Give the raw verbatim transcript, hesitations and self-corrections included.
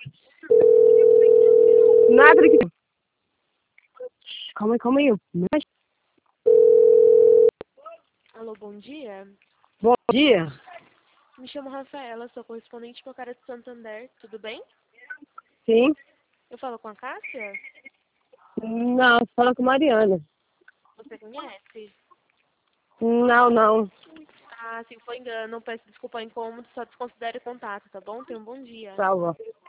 Nada que... Calma aí, calma aí. Alô, bom dia. Bom dia. Me chamo Rafaela, sou correspondente para o cara de Santander. Tudo bem? Sim. Eu falo com a Cássia? Não, fala com Mariana. Você conhece? Não, não. Ah, se foi engano, peço desculpa ao incômodo, só desconsidere o contato, tá bom? Tenha um bom dia. Salva.